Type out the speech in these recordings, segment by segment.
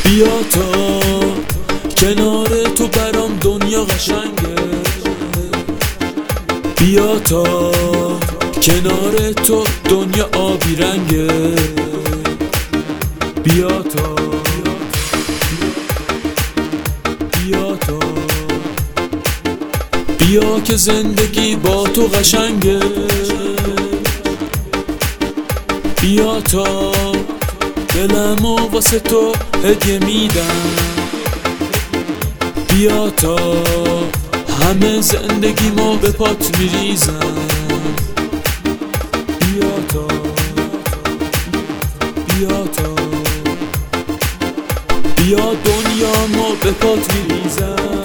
بیا تا کنار تو برام دنیا قشنگه، بیا تا کنار تو دنیا آبی رنگه، بیا تا بیا که زندگی با تو قشنگه، بیا تا دلمو واسه تو هدیه میدم، بیا تا همه زندگیمو به پات میریزم، بیا تا بیا دنیامو به پات میریزم.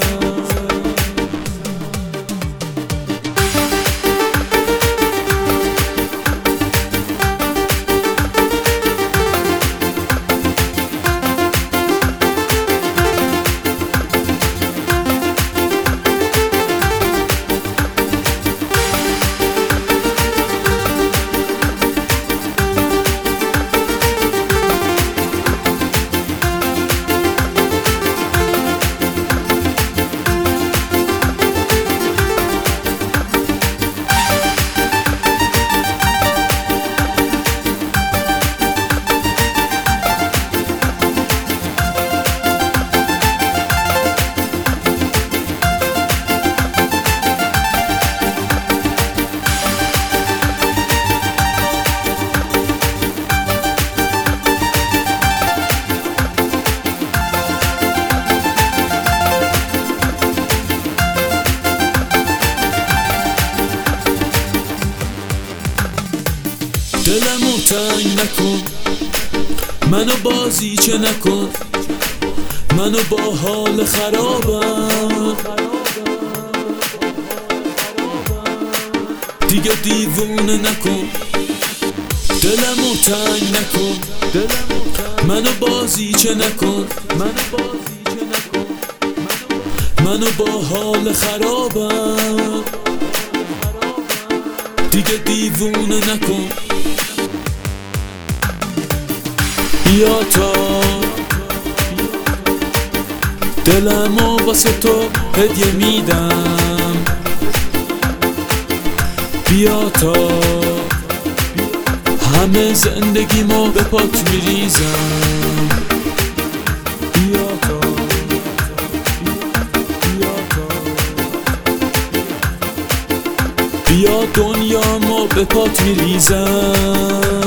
دلمو تنگ نکن، منو بازیچه نکن، منو با حال خرابم دیگه دیوونه نکن. دلمو تنگ نکن، منو بازیچه نکن، منو با حال خرابم دیگه دیوونه نکن. بیا تا دلمو واسه تو هدیه میدم، بیا تا همه زندگیمو به پات میریزم، بیا تا بیا دنیامو به پات میریزم.